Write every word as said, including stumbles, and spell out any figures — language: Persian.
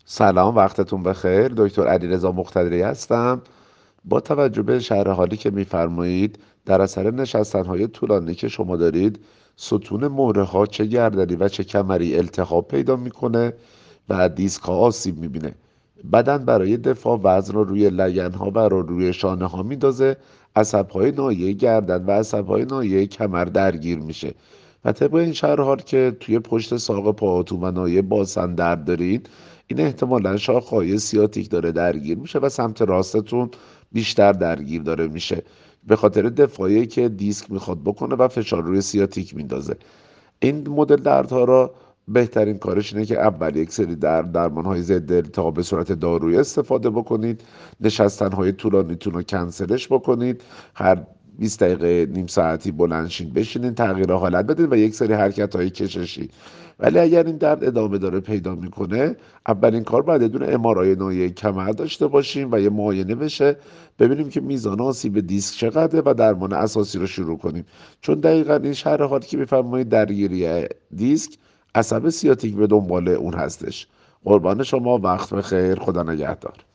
سلام، وقتتون بخیر. دکتر علیرضا مقتدری هستم. با توجه به شرح حالی که می‌فرمایید، در اثر نشستن‌های طولانی که شما دارید، ستون مهره‌ها چه گردنی و چه کمری التهاب پیدا میکنه و دیسک‌ها آسیب میبینه. بدن برای دفاع وزن رو روی لگن‌ها و رو روی شانه‌ها میندازه. عصب‌های ناحیه گردن و عصب‌های ناحیه کمر درگیر میشه و طبق این شرح حال که توی پشت ساق پاهاتون و ناحیه باسن درد دارین، این احتمالا شاخه‌های سیاتیک داره درگیر میشه و سمت راستتون بیشتر درگیر داره میشه، به خاطر دفاعی که دیسک میخواد بکنه و فشار روی سیاتیک میندازه. این مدل دردها را بهترین کارش اینه که اول یک سری در درمان های ضد التهاب به صورت دارویی استفاده بکنید. نشستن های طولانیتون رو کنسلش بکنید. هر بیست دقیقه نیم ساعتی بلند شین، بشینین، تغییر حالت بدید و یک سری حرکت های کششی. ولی اگر این درد ادامه داره پیدا میکنه، اولین کار باید یه دونه امارای ناحیه کمر داشته باشیم و یه معاینه بشه، ببینیم که میزان آسیب دیسک چقدره و درمان اساسی رو شروع کنیم. چون دقیقا این شرح حالی که میفرمایید درگیری دیسک، عصب سیاتیک به دنبال اون هستش. قربان شما، وقت بخیر، خدا نگهدار.